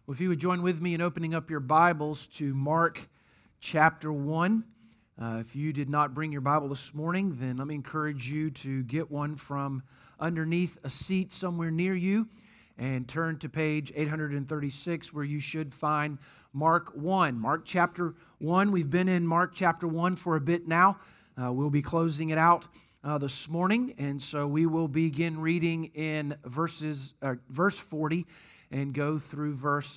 Well, if you would join with me in opening up your Bibles to Mark chapter 1. If you did not bring your Bible this morning, then let me encourage you to get one from underneath a seat somewhere near you and turn to page 836 where you should find Mark 1. Mark chapter 1. We've been in Mark chapter 1 for a bit now. We'll be closing it out this morning, and so we will begin reading in verse 40 and go through verse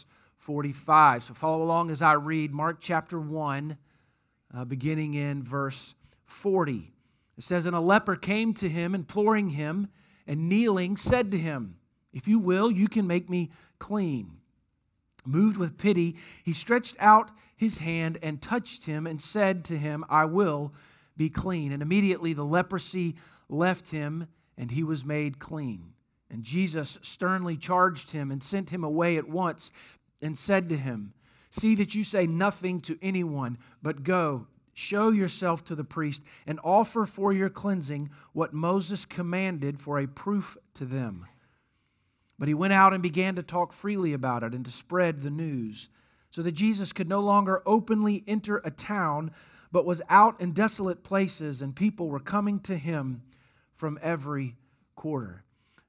45. So follow along as I read Mark chapter 1, beginning in verse 40. It says, "And a leper came to him, imploring him, and kneeling, said to him, 'If you will, you can make me clean.' Moved with pity, he stretched out his hand and touched him and said to him, 'I will be clean.' And immediately the leprosy left him, and he was made clean. And Jesus sternly charged him and sent him away at once and said to him, 'See that you say nothing to anyone, but go, show yourself to the priest, and offer for your cleansing what Moses commanded for a proof to them.' But he went out and began to talk freely about it and to spread the news, so that Jesus could no longer openly enter a town, but was out in desolate places, and people were coming to him from every quarter."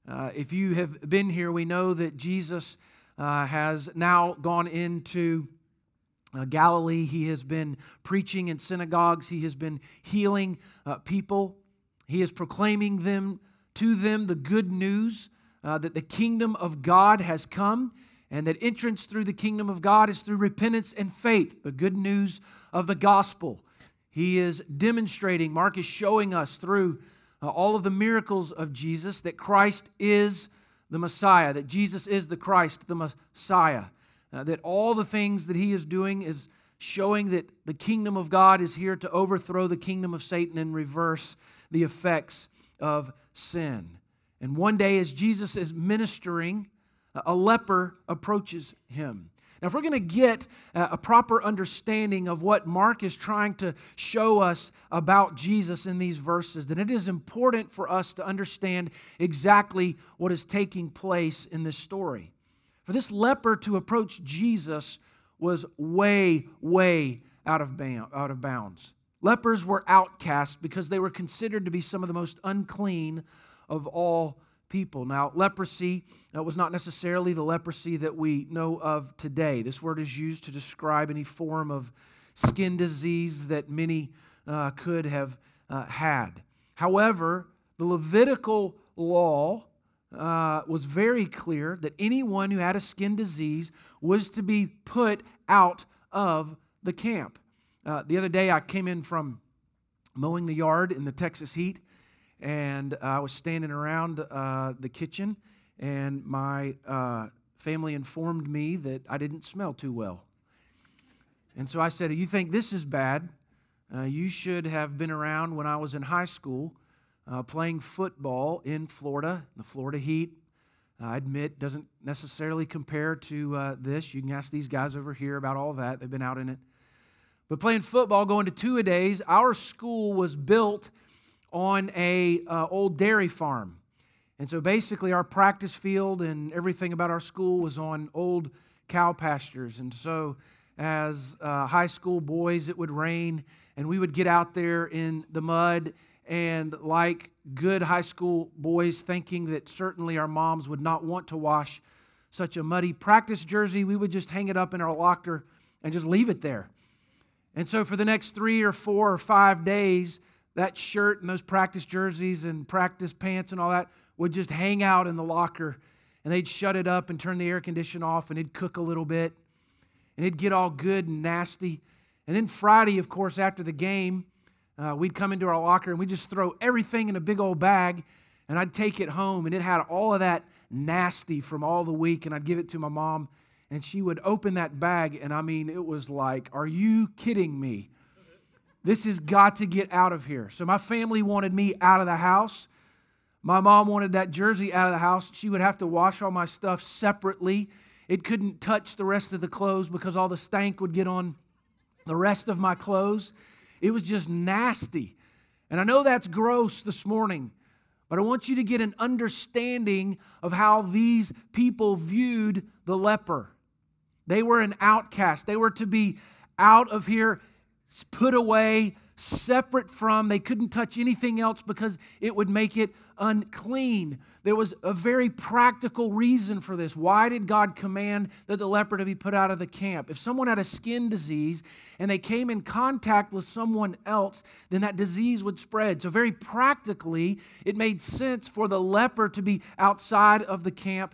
If you have been here, we know that Jesus has now gone into Galilee. He has been preaching in synagogues. He has been healing people. He is proclaiming to them the good news that the kingdom of God has come, and that entrance through the kingdom of God is through repentance and faith, the good news of the gospel. He is demonstrating, Mark is showing us through all of the miracles of Jesus that Christ is the Messiah, that Jesus is the Christ, the Messiah, that all the things that he is doing is showing that the kingdom of God is here to overthrow the kingdom of Satan and reverse the effects of sin. And one day as Jesus is ministering, a leper approaches him. Now, if we're going to get a proper understanding of what Mark is trying to show us about Jesus in these verses, then it is important for us to understand exactly what is taking place in this story. For this leper to approach Jesus was way, way out of bounds. Lepers were outcasts because they were considered to be some of the most unclean of all people. Now, leprosy was not necessarily the leprosy that we know of today. This word is used to describe any form of skin disease that many could have had. However, the Levitical law was very clear that anyone who had a skin disease was to be put out of the camp. The other day I came in from mowing the yard in the Texas heat, and I was standing around the kitchen, and my family informed me that I didn't smell too well. And so I said, "You think this is bad? You should have been around when I was in high school playing football in Florida. The Florida heat, I admit, doesn't necessarily compare to this. You can ask these guys over here about all that. They've been out in it. But playing football, going to two-a-days, our school was built on a old dairy farm. And so basically our practice field and everything about our school was on old cow pastures. And so as high school boys, it would rain, and we would get out there in the mud, and like good high school boys, thinking that certainly our moms would not want to wash such a muddy practice jersey, we would just hang it up in our locker and just leave it there. And so for the next 3 or 4 or 5 days, that shirt and those practice jerseys and practice pants and all that would just hang out in the locker, and they'd shut it up and turn the air conditioner off, and it'd cook a little bit, and it'd get all good and nasty. And then Friday, of course, after the game, we'd come into our locker, and we'd just throw everything in a big old bag, and I'd take it home, and it had all of that nasty from all the week, and I'd give it to my mom, and she would open that bag, and I mean, it was like, "Are you kidding me? This has got to get out of here." So my family wanted me out of the house. My mom wanted that jersey out of the house. She would have to wash all my stuff separately. It couldn't touch the rest of the clothes because all the stank would get on the rest of my clothes. It was just nasty. And I know that's gross this morning, but I want you to get an understanding of how these people viewed the leper. They were an outcast. They were to be out of here, put away, separate from. They couldn't touch anything else because it would make it unclean. There was a very practical reason for this. Why did God command that the leper to be put out of the camp? If someone had a skin disease and they came in contact with someone else, then that disease would spread. So very practically, it made sense for the leper to be outside of the camp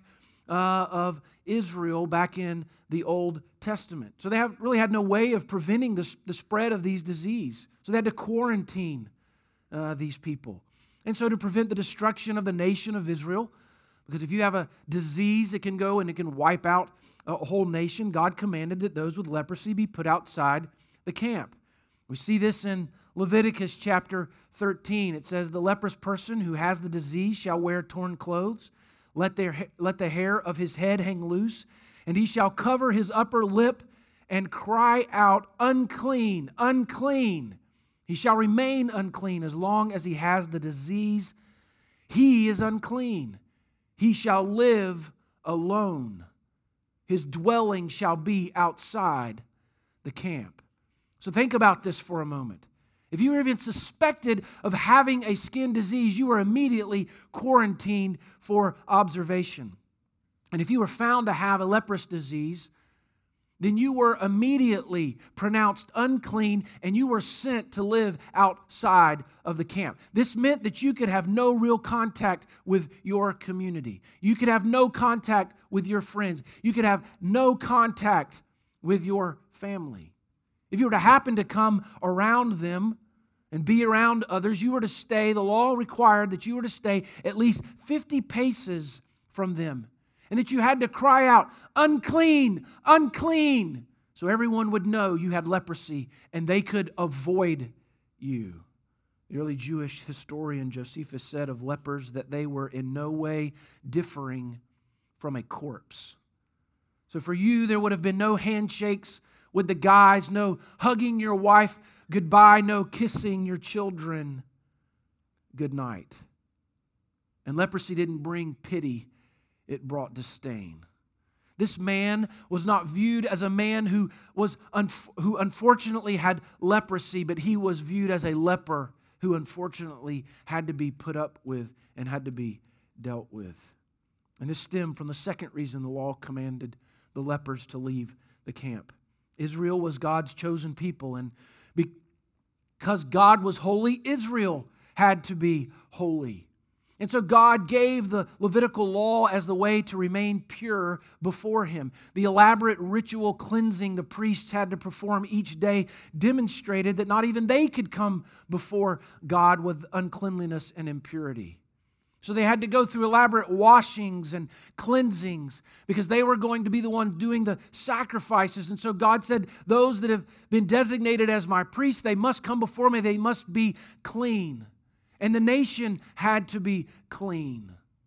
of Israel back in the Old Testament. So they really had no way of preventing the spread of these disease. So they had to quarantine these people. And so to prevent the destruction of the nation of Israel, because if you have a disease, it can go and it can wipe out a whole nation, God commanded that those with leprosy be put outside the camp. We see this in Leviticus chapter 13. It says, "The leprous person who has the disease shall wear torn clothes. Let the hair of his head hang loose, and he shall cover his upper lip and cry out, 'Unclean, unclean.' He shall remain unclean as long as he has the disease. He is unclean. He shall live alone. His dwelling shall be outside the camp." So think about this for a moment. If you were even suspected of having a skin disease, you were immediately quarantined for observation. And if you were found to have a leprous disease, then you were immediately pronounced unclean and you were sent to live outside of the camp. This meant that you could have no real contact with your community. You could have no contact with your friends. You could have no contact with your family. If you were to happen to come around them and be around others, you were to stay, the law required that you were to stay at least 50 paces from them. And that you had to cry out, "Unclean, unclean," so everyone would know you had leprosy and they could avoid you. The early Jewish historian Josephus said of lepers that they were in no way differing from a corpse. So for you, there would have been no handshakes with the guys, no hugging your wife goodbye, no kissing your children goodnight. And leprosy didn't bring pity. It brought disdain. This man was not viewed as a man who unfortunately had leprosy, but he was viewed as a leper who unfortunately had to be put up with and had to be dealt with. And this stemmed from the second reason the law commanded the lepers to leave the camp. Israel was God's chosen people, and because God was holy, Israel had to be holy. And so God gave the Levitical law as the way to remain pure before Him. The elaborate ritual cleansing the priests had to perform each day demonstrated that not even they could come before God with uncleanliness and impurity. So they had to go through elaborate washings and cleansings because they were going to be the ones doing the sacrifices. And so God said, those that have been designated as my priests, they must come before me. They must be clean. And the nation had to be clean.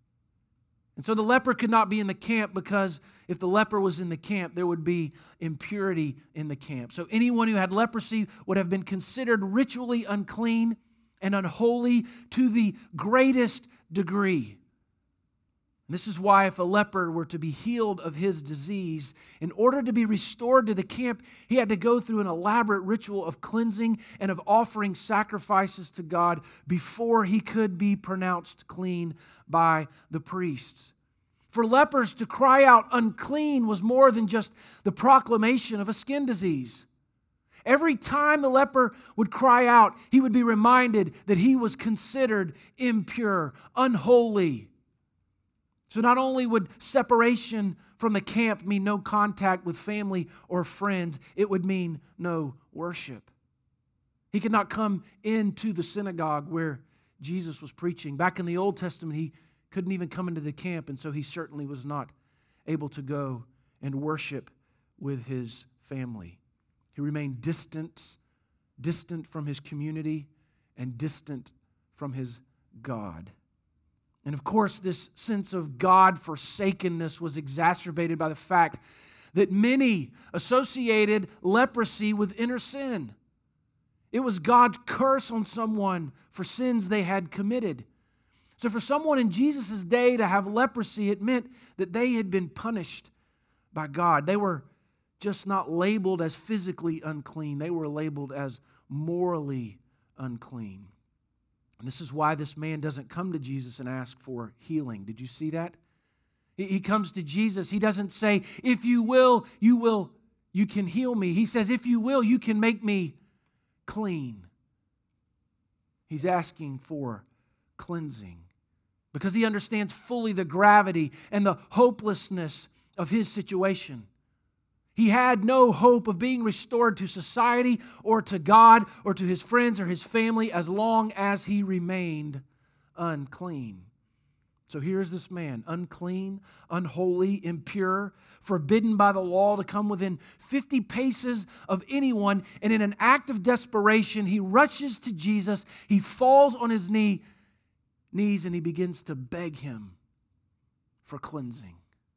And so the leper could not be in the camp because if the leper was in the camp, there would be impurity in the camp. So anyone who had leprosy would have been considered ritually unclean and unholy to the greatest degree. And this is why if a leper were to be healed of his disease, in order to be restored to the camp, he had to go through an elaborate ritual of cleansing and of offering sacrifices to God before he could be pronounced clean by the priests. For lepers to cry out unclean was more than just the proclamation of a skin disease. Every time the leper would cry out, he would be reminded that he was considered impure, unholy. So not only would separation from the camp mean no contact with family or friends, it would mean no worship. He could not come into the synagogue where Jesus was preaching. Back in the Old Testament, he couldn't even come into the camp, and so he certainly was not able to go and worship with his family. He remained distant from his community and distant from his God. And of course, this sense of God-forsakenness was exacerbated by the fact that many associated leprosy with inner sin. It was God's curse on someone for sins they had committed. So for someone in Jesus' day to have leprosy, it meant that they had been punished by God. They were just not labeled as physically unclean, they were labeled as morally unclean. And this is why this man doesn't come to Jesus and ask for healing. Did you see that? He comes to Jesus. He doesn't say, if you will, you can heal me. He says, if you will, you can make me clean. He's asking for cleansing because he understands fully the gravity and the hopelessness of his situation. He had no hope of being restored to society or to God or to his friends or his family as long as he remained unclean. So here's this man, unclean, unholy, impure, forbidden by the law to come within 50 paces of anyone. And in an act of desperation, he rushes to Jesus. He falls on his knees and he begins to beg him for cleansing.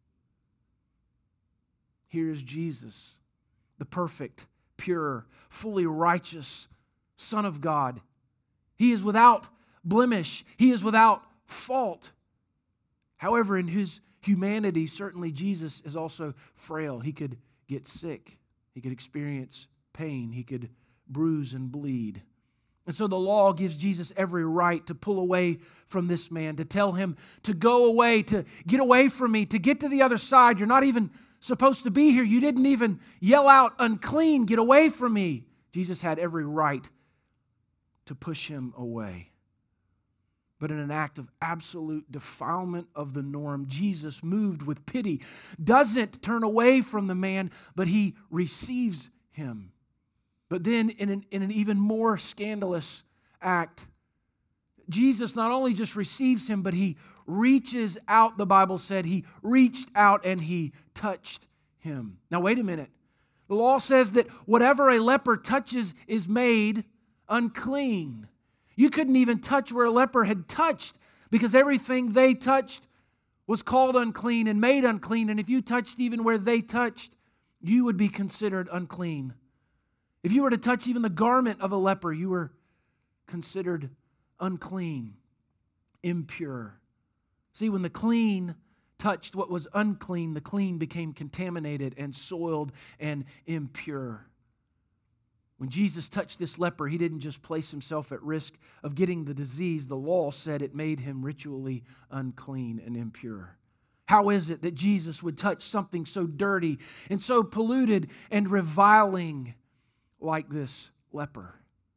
Here's Jesus, the perfect, pure, fully righteous Son of God. He is without blemish. He is without fault. However, in his humanity, certainly Jesus is also frail. He could get sick. He could experience pain. He could bruise and bleed. And so the law gives Jesus every right to pull away from this man, to tell him to go away, to get away from me, to get to the other side. You're not even supposed to be here. You didn't even yell out, unclean, get away from me. Jesus had every right to push him away. But in an act of absolute defilement of the norm, Jesus, moved with pity, doesn't turn away from the man, but he receives him. But then in an even more scandalous act, Jesus not only just receives him, but he reaches out, the Bible said. He reached out and he touched him. Now wait a minute. The law says that whatever a leper touches is made unclean. You couldn't even touch where a leper had touched because everything they touched was called unclean and made unclean. And if you touched even where they touched, you would be considered unclean. If you were to touch even the garment of a leper, you were considered unclean, impure. See, when the clean touched what was unclean, the clean became contaminated and soiled and impure. When Jesus touched this leper, he didn't just place himself at risk of getting the disease. The law said it made him ritually unclean and impure. How is it that Jesus would touch something so dirty and so polluted and reviling like this leper?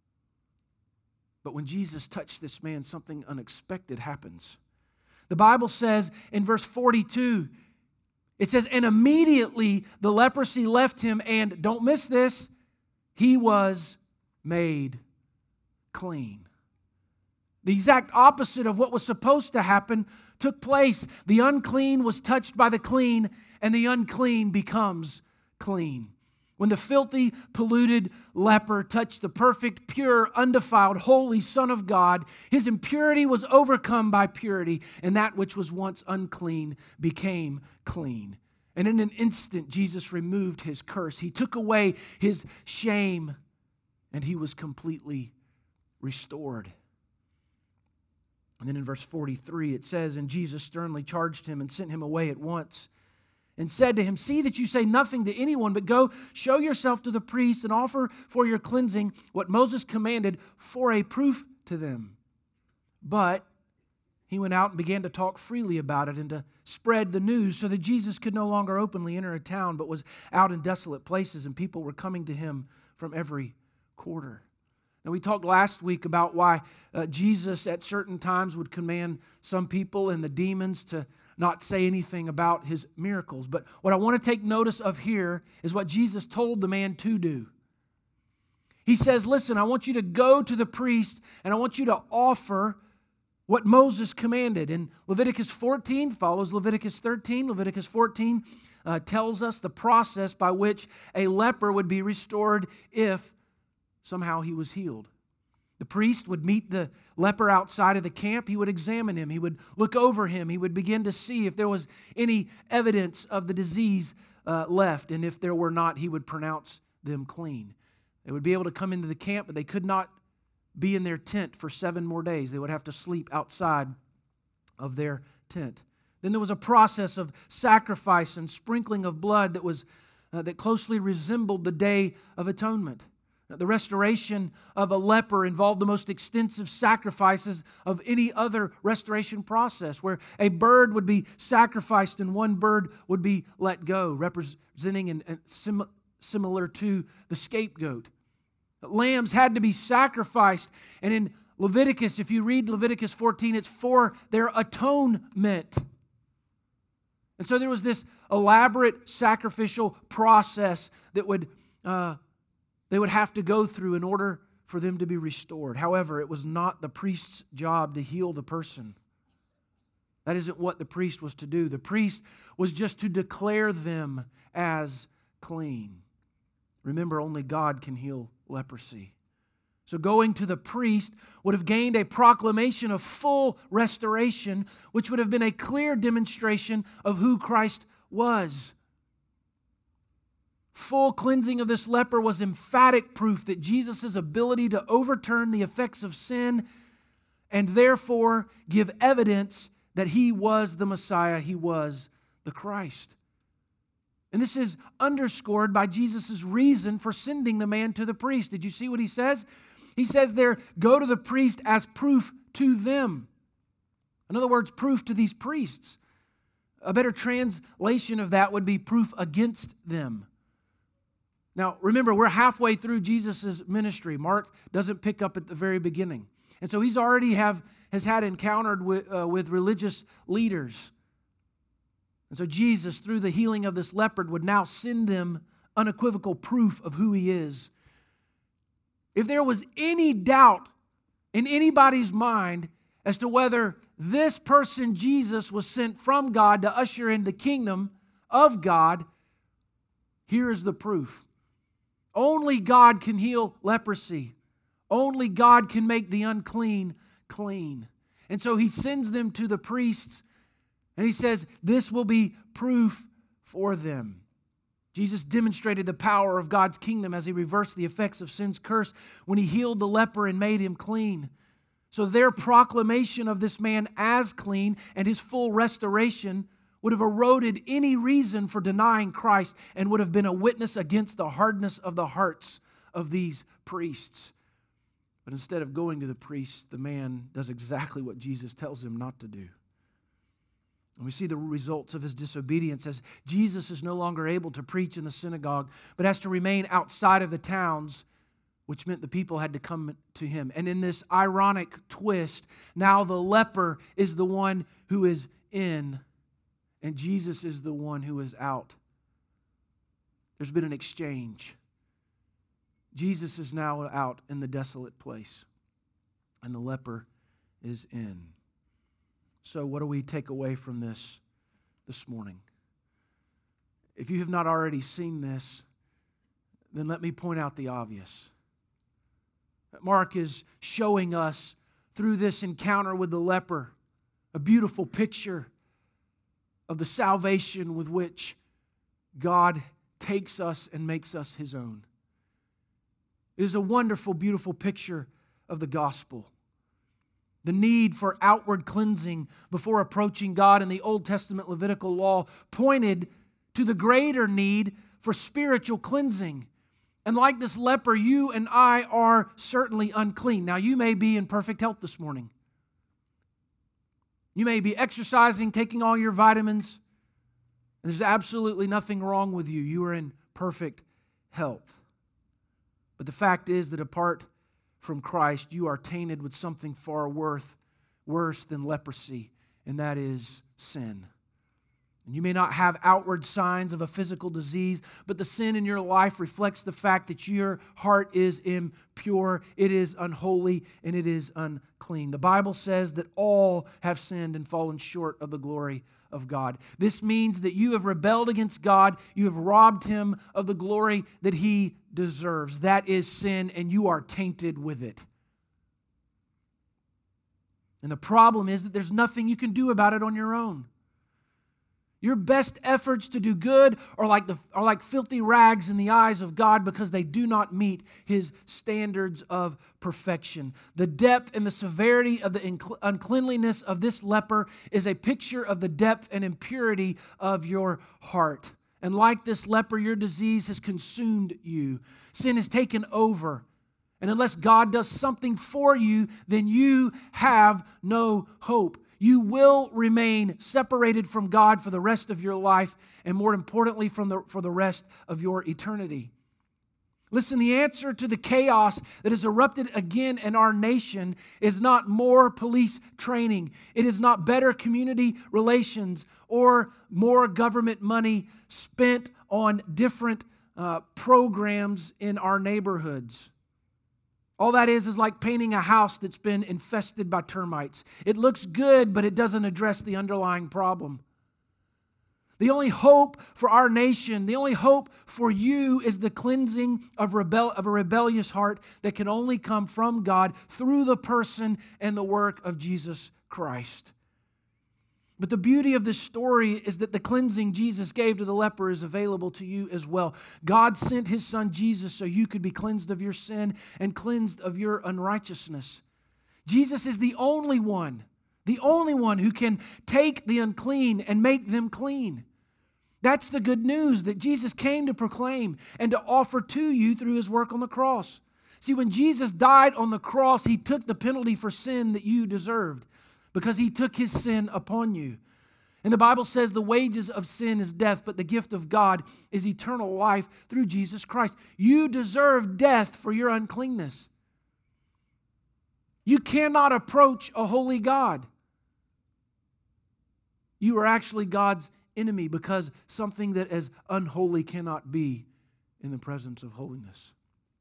But when Jesus touched this man, something unexpected happens. The Bible says in verse 42, it says, and immediately the leprosy left him, and don't miss this, he was made clean. The exact opposite of what was supposed to happen took place. The unclean was touched by the clean, and the unclean becomes clean. When the filthy, polluted leper touched the perfect, pure, undefiled, holy Son of God, his impurity was overcome by purity, and that which was once unclean became clean. And in an instant, Jesus removed his curse. He took away his shame, and he was completely restored. And then in verse 43, it says, and Jesus sternly charged him and sent him away at once, and said to him, see that you say nothing to anyone, but go show yourself to the priest and offer for your cleansing what Moses commanded for a proof to them. But he went out and began to talk freely about it and to spread the news so that Jesus could no longer openly enter a town, but was out in desolate places, and people were coming to him from every quarter. Now, we talked last week about why Jesus at certain times would command some people and the demons to not say anything about his miracles. But what I want to take notice of here is what Jesus told the man to do. He says, listen, I want you to go to the priest and I want you to offer what Moses commanded. And Leviticus 14 follows Leviticus 13. Leviticus 14 tells us the process by which a leper would be restored if somehow he was healed. The priest would meet the leper outside of the camp. He would examine him. He would look over him. He would begin to see if there was any evidence of the disease left. And if there were not, he would pronounce them clean. They would be able to come into the camp, but they could not be in their tent for 7 more days. They would have to sleep outside of their tent. Then there was a process of sacrifice and sprinkling of blood that was that closely resembled the Day of Atonement. The restoration of a leper involved the most extensive sacrifices of any other restoration process, where a bird would be sacrificed and one bird would be let go, representing and similar to the scapegoat. Lambs had to be sacrificed, and in Leviticus, if you read Leviticus 14, it's for their atonement. And so there was this elaborate sacrificial process that they would have to go through in order for them to be restored. However, it was not the priest's job to heal the person. That isn't what the priest was to do. The priest was just to declare them as clean. Remember, only God can heal leprosy. So going to the priest would have gained a proclamation of full restoration, which would have been a clear demonstration of who Christ was. Full cleansing of this leper was emphatic proof that Jesus' ability to overturn the effects of sin and therefore give evidence that He was the Messiah, He was the Christ. And this is underscored by Jesus' reason for sending the man to the priest. Did you see what He says? He says there, go to the priest as proof to them. In other words, proof to these priests. A better translation of that would be proof against them. Now, remember, we're halfway through Jesus' ministry. Mark doesn't pick up at the very beginning. And so he's already has had encountered with religious leaders. And so Jesus, through the healing of this leopard, would now send them unequivocal proof of who He is. If there was any doubt in anybody's mind as to whether this person, Jesus, was sent from God to usher in the kingdom of God, here is the proof. Only God can heal leprosy. Only God can make the unclean clean. And so He sends them to the priests, and He says, this will be proof for them. Jesus demonstrated the power of God's kingdom as He reversed the effects of sin's curse when He healed the leper and made him clean. So their proclamation of this man as clean and his full restoration would have eroded any reason for denying Christ and would have been a witness against the hardness of the hearts of these priests. But instead of going to the priest, the man does exactly what Jesus tells him not to do. And we see the results of his disobedience as Jesus is no longer able to preach in the synagogue, but has to remain outside of the towns, which meant the people had to come to him. And in this ironic twist, now the leper is the one who is in, and Jesus is the one who is out. There's been an exchange. Jesus is now out in the desolate place, and the leper is in. So what do we take away from this morning? If you have not already seen this, then let me point out the obvious. Mark is showing us through this encounter with the leper a beautiful picture of the salvation with which God takes us and makes us His own. It is a wonderful, beautiful picture of the gospel. The need for outward cleansing before approaching God in the Old Testament Levitical law pointed to the greater need for spiritual cleansing. And like this leper, you and I are certainly unclean. Now, you may be in perfect health this morning. You may be exercising, taking all your vitamins. There's absolutely nothing wrong with you. You are in perfect health. But the fact is that apart from Christ, you are tainted with something far worse than leprosy, and that is sin. And you may not have outward signs of a physical disease, but the sin in your life reflects the fact that your heart is impure, it is unholy, and it is unclean. The Bible says that all have sinned and fallen short of the glory of God. This means that you have rebelled against God, you have robbed Him of the glory that He deserves. That is sin, and you are tainted with it. And the problem is that there's nothing you can do about it on your own. Your best efforts to do good are like filthy rags in the eyes of God because they do not meet His standards of perfection. The depth and the severity of the uncleanliness of this leper is a picture of the depth and impurity of your heart. And like this leper, your disease has consumed you. Sin has taken over. And unless God does something for you, then you have no hope. You will remain separated from God for the rest of your life, and more importantly, for the rest of your eternity. Listen, the answer to the chaos that has erupted again in our nation is not more police training. It is not better community relations or more government money spent on different programs in our neighborhoods. All that is like painting a house that's been infested by termites. It looks good, but it doesn't address the underlying problem. The only hope for our nation, the only hope for you is the cleansing of a rebellious heart that can only come from God through the person and the work of Jesus Christ. But the beauty of this story is that the cleansing Jesus gave to the leper is available to you as well. God sent His Son Jesus so you could be cleansed of your sin and cleansed of your unrighteousness. Jesus is the only one who can take the unclean and make them clean. That's the good news that Jesus came to proclaim and to offer to you through His work on the cross. See, when Jesus died on the cross, He took the penalty for sin that you deserved because He took His sin upon you. And the Bible says the wages of sin is death, but the gift of God is eternal life through Jesus Christ. You deserve death for your uncleanness. You cannot approach a holy God. You are actually God's enemy because something that is unholy cannot be in the presence of holiness.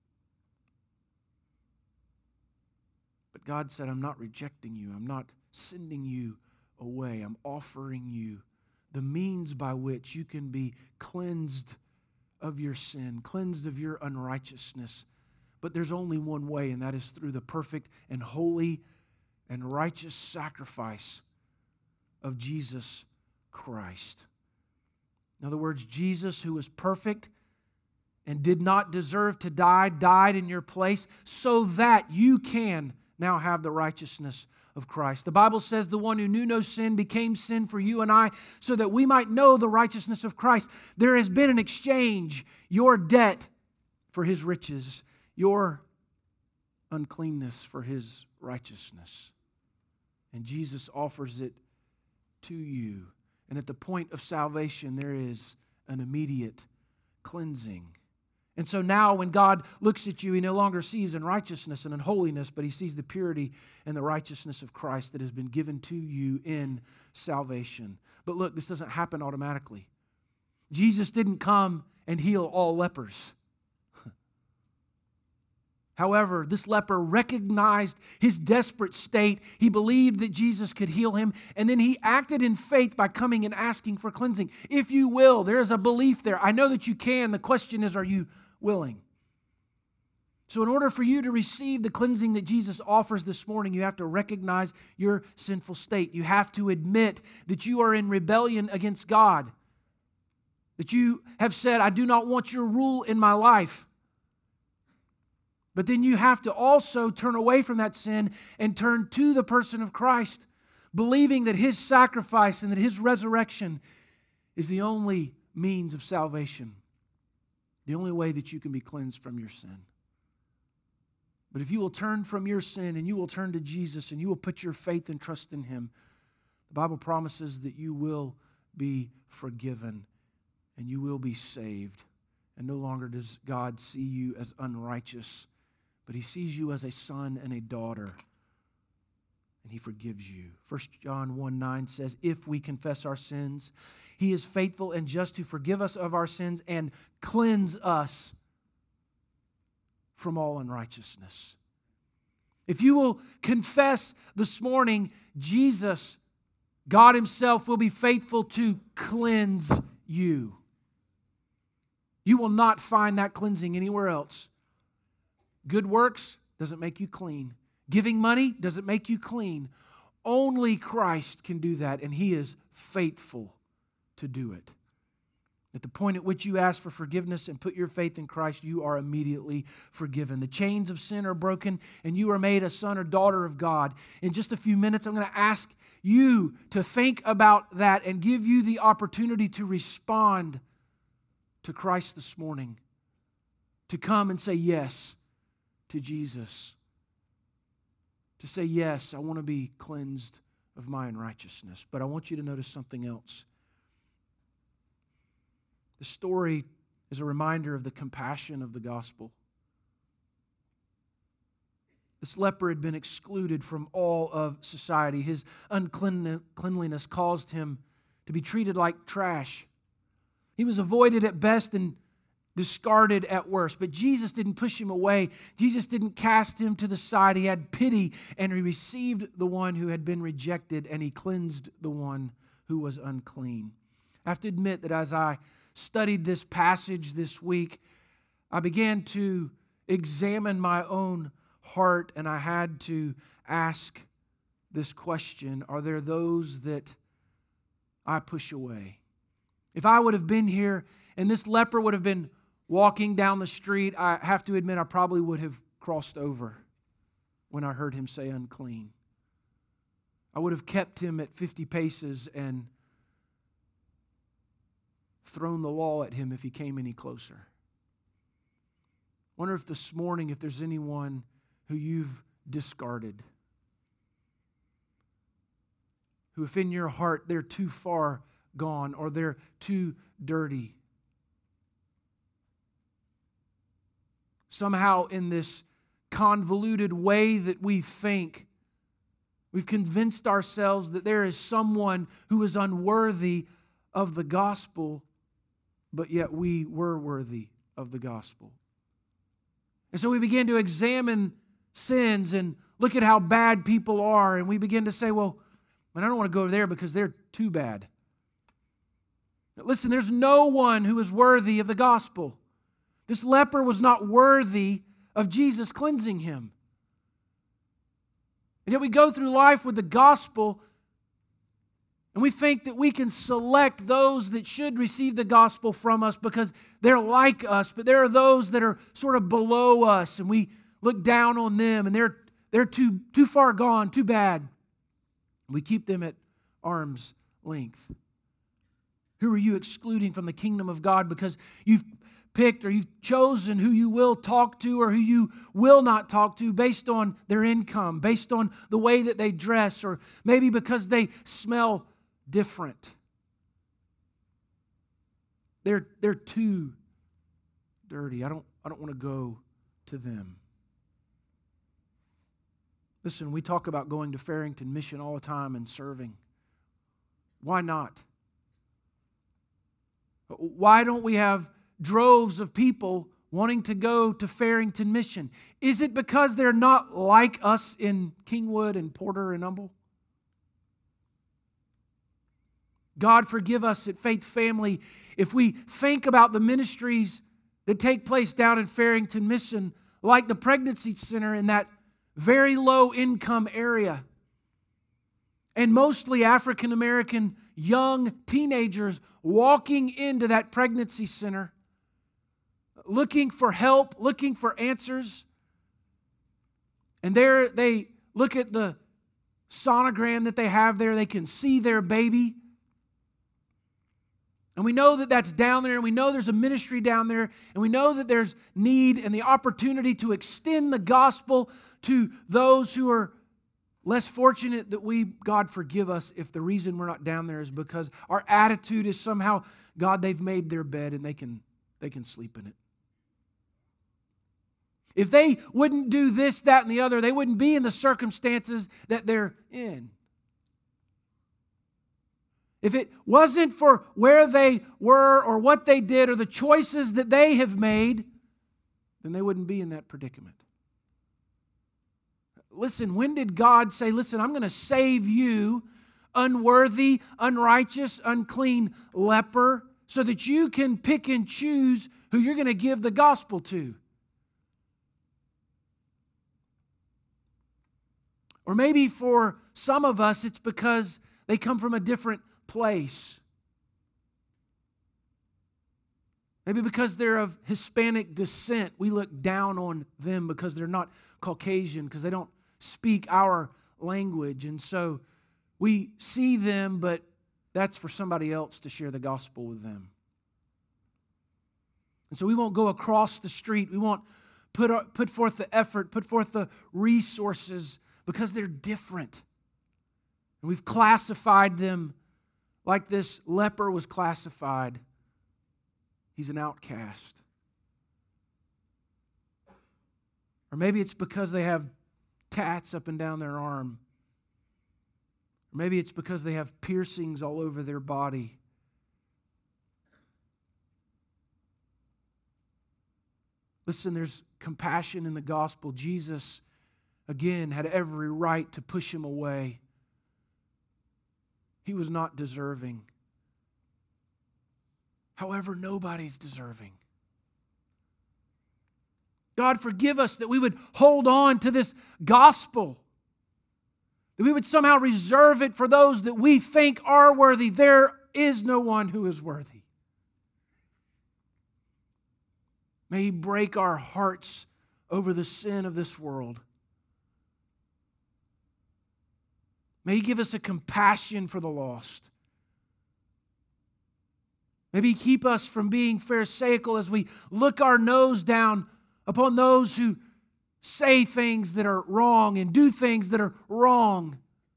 But God said, I'm not rejecting you. I'm not sending you away. I'm offering you the means by which you can be cleansed of your sin, cleansed of your unrighteousness. But there's only one way, and that is through the perfect and holy and righteous sacrifice of Jesus Christ. In other words, Jesus, who was perfect and did not deserve to die, died in your place so that you can now have the righteousness of Christ. The Bible says the one who knew no sin became sin for you and I so that we might know the righteousness of Christ. There has been an exchange, your debt for His riches, your uncleanness for His righteousness. And Jesus offers it to you. And at the point of salvation, there is an immediate cleansing. And so now when God looks at you, He no longer sees unrighteousness and unholiness, but He sees the purity and the righteousness of Christ that has been given to you in salvation. But look, this doesn't happen automatically. Jesus didn't come and heal all lepers. However, this leper recognized his desperate state. He believed that Jesus could heal him, and then he acted in faith by coming and asking for cleansing. If you will, there is a belief there. I know that you can. The question is, are you willing? So in order for you to receive the cleansing that Jesus offers this morning, you have to recognize your sinful state. You have to admit that you are in rebellion against God, that you have said, I do not want your rule in my life. But then you have to also turn away from that sin and turn to the person of Christ, believing that His sacrifice and that His resurrection is the only means of salvation, the only way that you can be cleansed from your sin. But if you will turn from your sin and you will turn to Jesus and you will put your faith and trust in Him, the Bible promises that you will be forgiven and you will be saved. And no longer does God see you as unrighteous, but He sees you as a son and a daughter, and He forgives you. 1 John 1:9 says, if we confess our sins, He is faithful and just to forgive us of our sins and cleanse us from all unrighteousness. If you will confess this morning, Jesus, God Himself, will be faithful to cleanse you. You will not find that cleansing anywhere else. Good works doesn't make you clean. Giving money doesn't make you clean. Only Christ can do that, and He is faithful to do it. At the point at which you ask for forgiveness and put your faith in Christ, you are immediately forgiven. The chains of sin are broken, and you are made a son or daughter of God. In just a few minutes, I'm going to ask you to think about that and give you the opportunity to respond to Christ this morning, to come and say yes to Jesus, to say, yes, I want to be cleansed of my unrighteousness. But I want you to notice something else. The story is a reminder of the compassion of the gospel. This leper had been excluded from all of society. His uncleanliness caused him to be treated like trash. He was avoided at best and discarded at worst. But Jesus didn't push him away. Jesus didn't cast him to the side. He had pity, and he received the one who had been rejected, and he cleansed the one who was unclean. I have to admit that as I studied this passage this week, I began to examine my own heart, and I had to ask this question: are there those that I push away? If I would have been here and this leper would have been walking down the street, I have to admit I probably would have crossed over when I heard him say unclean. I would have kept him at 50 paces and thrown the law at him if he came any closer. I wonder if this morning, if there's anyone who you've discarded, who if in your heart they're too far gone or they're too dirty. Somehow in this convoluted way that we think, we've convinced ourselves that there is someone who is unworthy of the gospel, but yet we were worthy of the gospel. And so we begin to examine sins and look at how bad people are, and we begin to say, well, I don't want to go there because they're too bad. Listen, there's no one who is worthy of the gospel. This leper was not worthy of Jesus cleansing him. And yet we go through life with the gospel and we think that we can select those that should receive the gospel from us because they're like us, but there are those that are sort of below us and we look down on them and they're too far gone, too bad. We keep them at arm's length. Who are you excluding from the kingdom of God because you've picked or you've chosen who you will talk to or who you will not talk to based on their income, based on the way that they dress, or maybe because they smell different? They're too dirty. I don't want to go to them. Listen, we talk about going to Farrington Mission all the time and serving. Why not? Why don't we have droves of people wanting to go to Farrington Mission? Is it because they're not like us in Kingwood and Porter and Humble? God forgive us at Faith Family if we think about the ministries that take place down in Farrington Mission, like the pregnancy center in that very low income area. And mostly African American young teenagers walking into that pregnancy center, looking for help, looking for answers. And there they look at the sonogram that they have there. They can see their baby. And we know that that's down there, and we know there's a ministry down there, and we know that there's need and the opportunity to extend the gospel to those who are less fortunate. That God forgive us if the reason we're not down there is because our attitude is somehow, God, they've made their bed and they can sleep in it. If they wouldn't do this, that, and the other, they wouldn't be in the circumstances that they're in. If it wasn't for where they were or what they did or the choices that they have made, then they wouldn't be in that predicament. Listen, when did God say, listen, I'm going to save you, unworthy, unrighteous, unclean leper, so that you can pick and choose who you're going to give the gospel to? Or maybe for some of us, it's because they come from a different place. Maybe because they're of Hispanic descent, we look down on them because they're not Caucasian, because they don't speak our language. And so we see them, but that's for somebody else to share the gospel with them. And so we won't go across the street. We won't put forth the effort, put forth the resources because they're different. And we've classified them like this leper was classified. He's an outcast. Or maybe it's because they have tats up and down their arm. Or maybe it's because they have piercings all over their body. Listen, there's compassion in the gospel. Jesus, again, had every right to push him away. He was not deserving. However, nobody's deserving. God, forgive us that we would hold on to this gospel, that we would somehow reserve it for those that we think are worthy. There is no one who is worthy. May He break our hearts over the sin of this world. May He give us a compassion for the lost. Maybe He keep us from being pharisaical as we look our nose down upon those who say things that are wrong and do things that are wrong.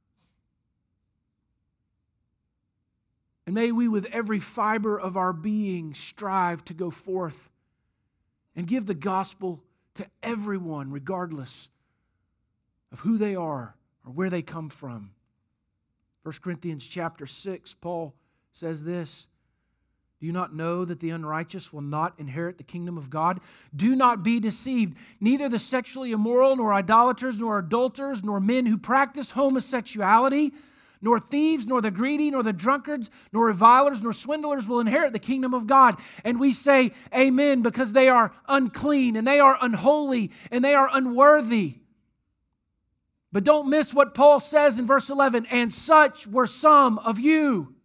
And may we, with every fiber of our being, strive to go forth and give the gospel to everyone, regardless of who they are or where they come from. 1 Corinthians chapter 6, Paul says this, "Do you not know that the unrighteous will not inherit the kingdom of God? Do not be deceived. Neither the sexually immoral, nor idolaters, nor adulterers, nor men who practice homosexuality, nor thieves, nor the greedy, nor the drunkards, nor revilers, nor swindlers will inherit the kingdom of God." And we say amen because they are unclean and they are unholy and they are unworthy. But don't miss what Paul says in verse 11, "And such were some of you.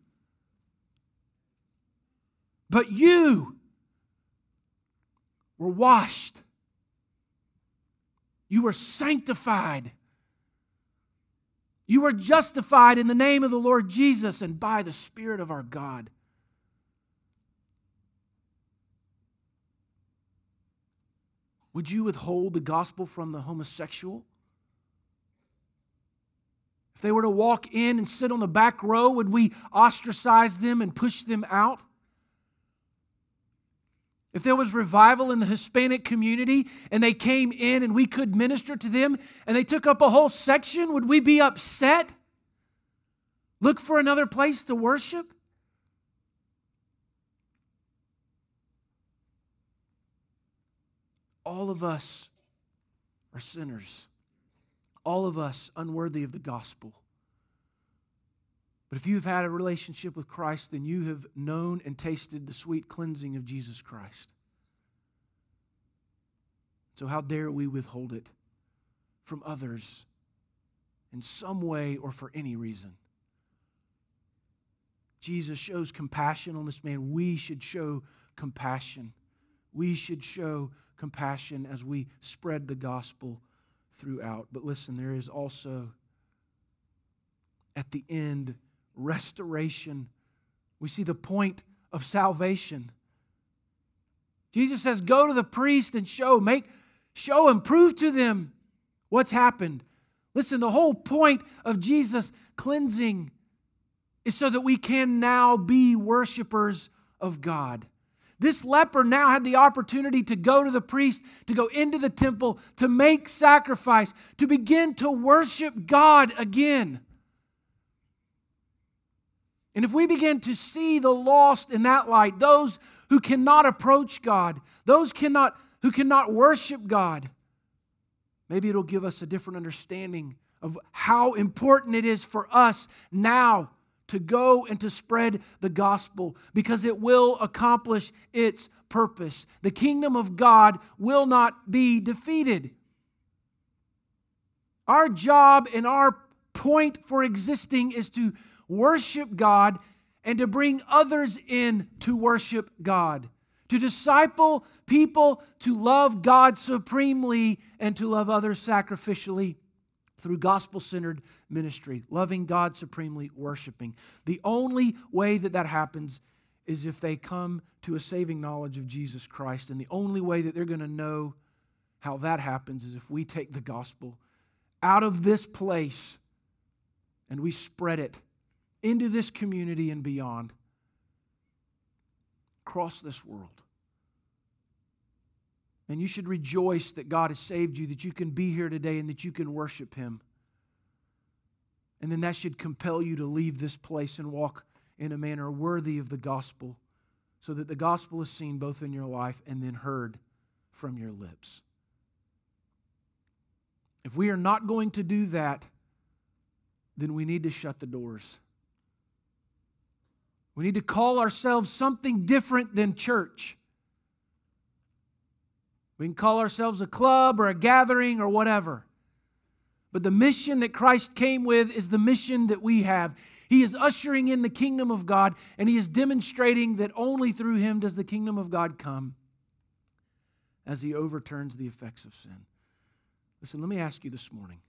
But you were washed. You were sanctified. You were justified in the name of the Lord Jesus and by the Spirit of our God." Would you withhold the gospel from the homosexual? If they were to walk in and sit on the back row, would we ostracize them and push them out? If there was revival in the Hispanic community and they came in and we could minister to them and they took up a whole section, would we be upset? Look for another place to worship? All of us are sinners. All of us unworthy of the gospel. But if you've had a relationship with Christ, then you have known and tasted the sweet cleansing of Jesus Christ. So how dare we withhold it from others in some way or for any reason? Jesus shows compassion on this man. We should show compassion. We should show compassion as we spread the gospel throughout. But listen, there is also at the end restoration. We see the point of salvation. Jesus says, go to the priest and show and prove to them what's happened. Listen, the whole point of Jesus' cleansing is so that we can now be worshipers of God. This leper now had the opportunity to go to the priest, to go into the temple, to make sacrifice, to begin to worship God again. And if we begin to see the lost in that light, those who cannot approach God, those who cannot worship God, maybe it'll give us a different understanding of how important it is for us now to go and to spread the gospel, because it will accomplish its purpose. The kingdom of God will not be defeated. Our job and our point for existing is to worship God and to bring others in to worship God, to disciple people to love God supremely and to love others sacrificially through gospel-centered ministry, loving God supremely, worshiping. The only way that happens is if they come to a saving knowledge of Jesus Christ. And the only way that they're going to know how that happens is if we take the gospel out of this place and we spread it into this community and beyond, across this world. And you should rejoice that God has saved you, that you can be here today and that you can worship Him. And then that should compel you to leave this place and walk in a manner worthy of the gospel, so that the gospel is seen both in your life and then heard from your lips. If we are not going to do that, then we need to shut the doors. We need to call ourselves something different than church. We can call ourselves a club or a gathering or whatever. But the mission that Christ came with is the mission that we have. He is ushering in the kingdom of God, and He is demonstrating that only through Him does the kingdom of God come as He overturns the effects of sin. Listen, let me ask you this morning.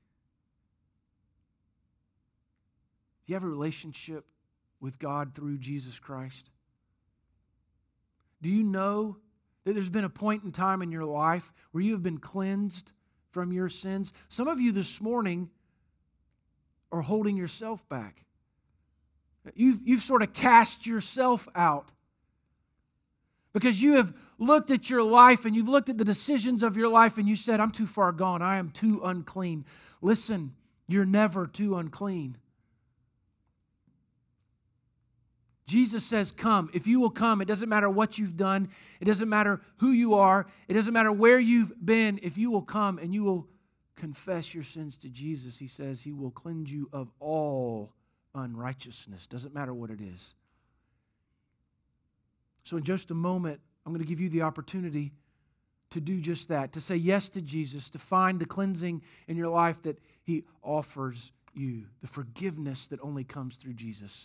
Do you have a relationship with God through Jesus Christ? Do you know that there's been a point in time in your life where you have been cleansed from your sins? Some of you this morning are holding yourself back. You've sort of cast yourself out because you have looked at your life and you've looked at the decisions of your life and you said, I'm too far gone. I am too unclean. Listen, you're never too unclean. Jesus says, come. If you will come, it doesn't matter what you've done. It doesn't matter who you are. It doesn't matter where you've been. If you will come and you will confess your sins to Jesus, He says He will cleanse you of all unrighteousness. Doesn't matter what it is. So in just a moment, I'm going to give you the opportunity to do just that, to say yes to Jesus, to find the cleansing in your life that He offers you, the forgiveness that only comes through Jesus.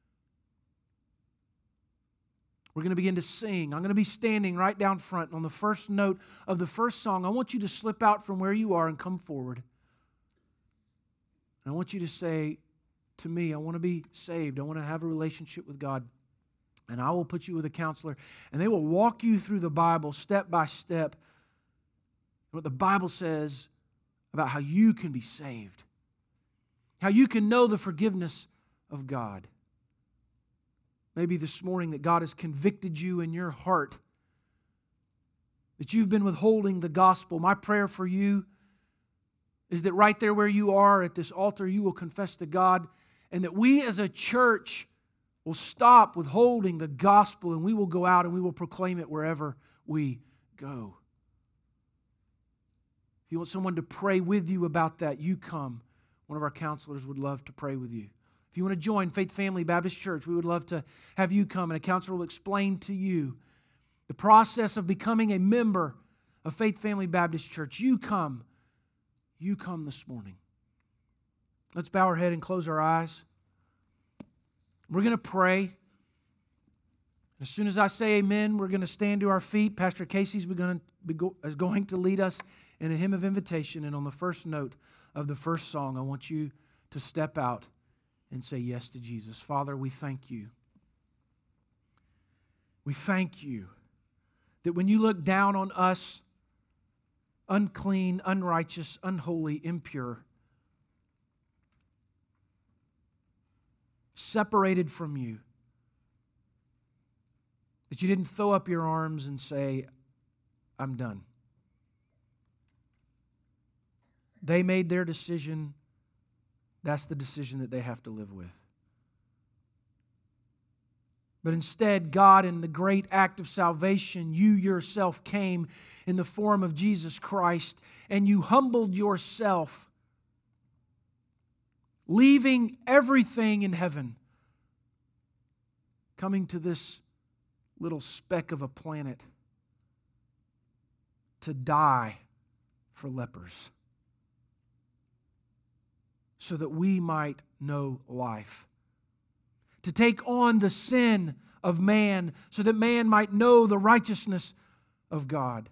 We're going to begin to sing. I'm going to be standing right down front. On the first note of the first song, I want you to slip out from where you are and come forward. And I want you to say to me, I want to be saved. I want to have a relationship with God. And I will put you with a counselor. And they will walk you through the Bible step by step. What the Bible says about how you can be saved. How you can know the forgiveness of God. Maybe this morning that God has convicted you in your heart that you've been withholding the gospel. My prayer for you is that right there where you are at this altar, you will confess to God, and that we as a church will stop withholding the gospel and we will go out and we will proclaim it wherever we go. If you want someone to pray with you about that, you come. One of our counselors would love to pray with you. If you want to join Faith Family Baptist Church, we would love to have you come, and a counselor will explain to you the process of becoming a member of Faith Family Baptist Church. You come this morning. Let's bow our head and close our eyes. We're going to pray. As soon as I say amen, we're going to stand to our feet. Pastor Casey's is going to lead us in a hymn of invitation, and on the first note of the first song, I want you to step out and say yes to Jesus. Father, we thank you. We thank you that when you look down on us, unclean, unrighteous, unholy, impure, separated from you, that you didn't throw up your arms and say, I'm done. They made their decision. That's the decision that they have to live with. But instead, God, in the great act of salvation, you yourself came in the form of Jesus Christ, and you humbled yourself, leaving everything in heaven, coming to this little speck of a planet to die for lepers, so that we might know life. To take on the sin of man, so that man might know the righteousness of God.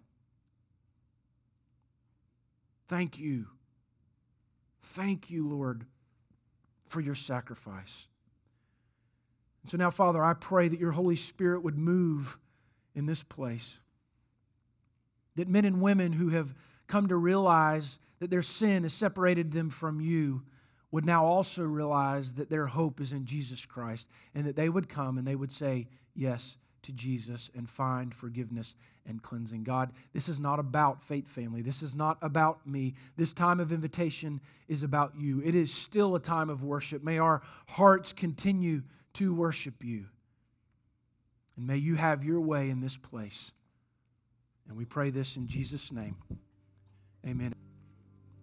Thank you. Thank you, Lord, for your sacrifice. So now, Father, I pray that your Holy Spirit would move in this place. That men and women who have come to realize that their sin has separated them from you would now also realize that their hope is in Jesus Christ, and that they would come and they would say yes to Jesus and find forgiveness and cleansing. God, this is not about Faith Family. This is not about me. This time of invitation is about you. It is still a time of worship. May our hearts continue to worship you. And may you have your way in this place. And we pray this in Jesus' name. Amen.